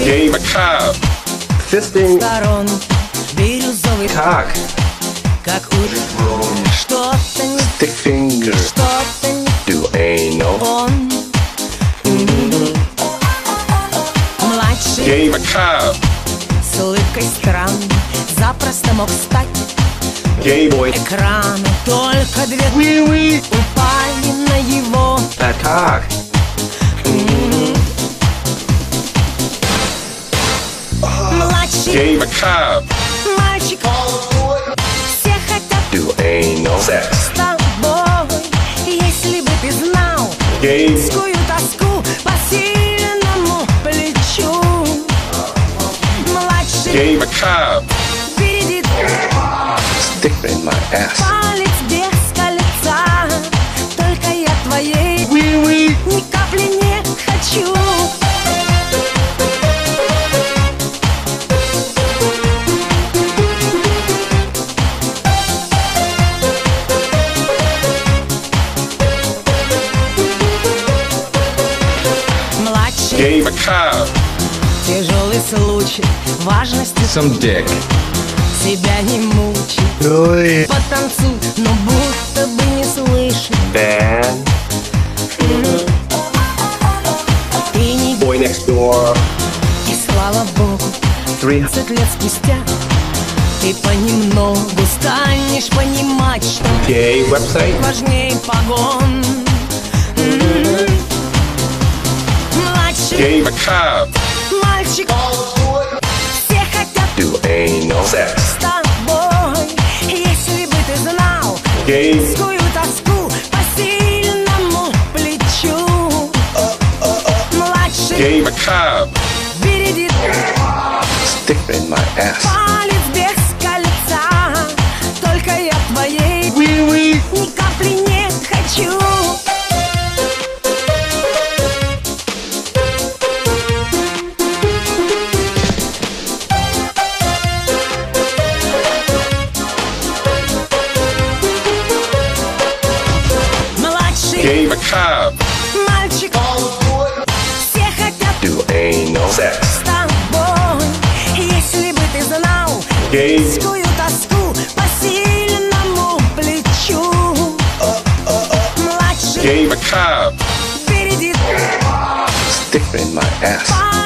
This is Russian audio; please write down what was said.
Game a cow. Fisting сторон бирюзовый cock. как у что-то не Stick finger. что-то не Do anal. он. Младший Game a cow. с улыбкой странной запросто мог стать Gay boy. экрану. Только две Wee wee. упали на его. That cock. Младший Game a cow. мальчик, все хотят Do anal sex. с тобой. Если бы ты знал Game. скую тоску по сильному плечу. Младший Game a cow. впереди Stick in my ass. палец без кольца. Только я твоей Wee wee. ни капли не хочу. Младший Game a cow. тяжелый случай, важности Some dick. себя не мучай. Ой. Потанцуй, но будто бы не слышишь. Bad. Ты не Boy next door. и слава богу, 300. 30 лет спустя ты понемногу станешь понимать, что Gay website. важнее погон. Младший Game a cow. мальчик, все хотят Do anal sex. с тобой. Если бы ты знал Game. скую тоску по сильному плечу. Младший Game a cow. впереди Stick in my ass. палец без кольца. Только я твоей Wee wee. ни капли не хочу. Младший Game a cow. мальчик, все хотят Do anal sex. с тобой. Если бы ты знал Game. скую тоску по сильному плечу. Младший Game a cow. впереди Stick in my ass. палец